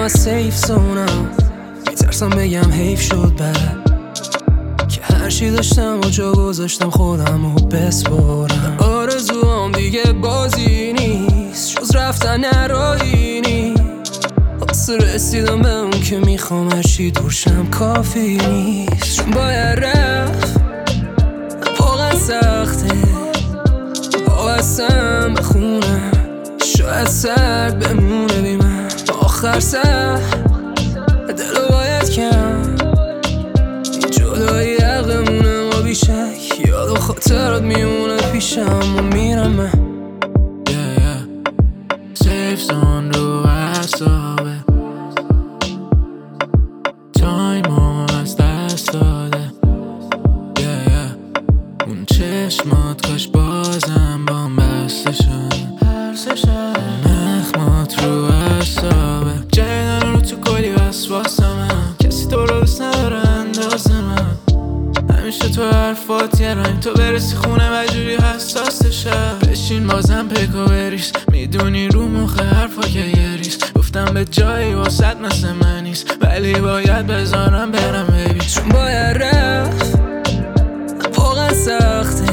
از سیف زونم، میترسم بگم حیف شد بعد که هرچی داشتم و جا گذاشتم خودم رو بسپرم. آرزوام دیگه بازی نیست، جز رفتن راهی نیست. واسه رسیدم به اون که میخوام هرچی دورشم کافی نیست. چون باید رفت واقعا سخته، واسم بخونم شاید سرد بمونه بی من. آخر سر دلو باید کم، این جدایی عقلمونه ما بیشک. یاد و خاطرات میمونه پیشم و میرم من. سیف زون رو اعصابه، تایمو از دست داده. اون چشمات کاش بازم بام بسته شد، نخمات رو اعصابه. جدن رو تو کلی وسواسمه، کسی تو رو دوست نداره اندازه من. همیشه تو حرفات یه رنگ، تو برسی خونه و جوری حساسشه. بشین بازم پکو بریز، میدونی رو مخ حرفا که یه ریز. گفتم به جایی واسط مثل من نیست، ولی باید بذارم برم ببین. چون باید رفت واقعا سخته،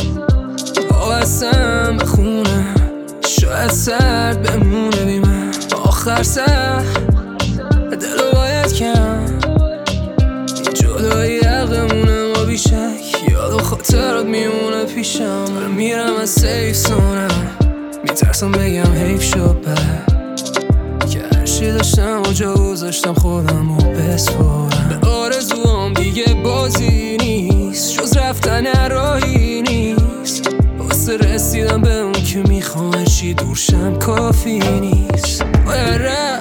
واسم بخونم شاید سرد بمونه بی من. آخر سر دلو باید کم، این جدایی عقلمونه ما بیشک. یاد و خاطرات میمونه پیشم و میرم از سیف زونم. میترسم بگم حیف شد بعد که هرچی داشتم و جا گذاشتم خودم رو بسپرم. به آرزوام دیگه بازی نیست، جز رفتن راهی نیست. واسه رسیدم به اون که میخوام هرچی دورشم کافی نیست. باید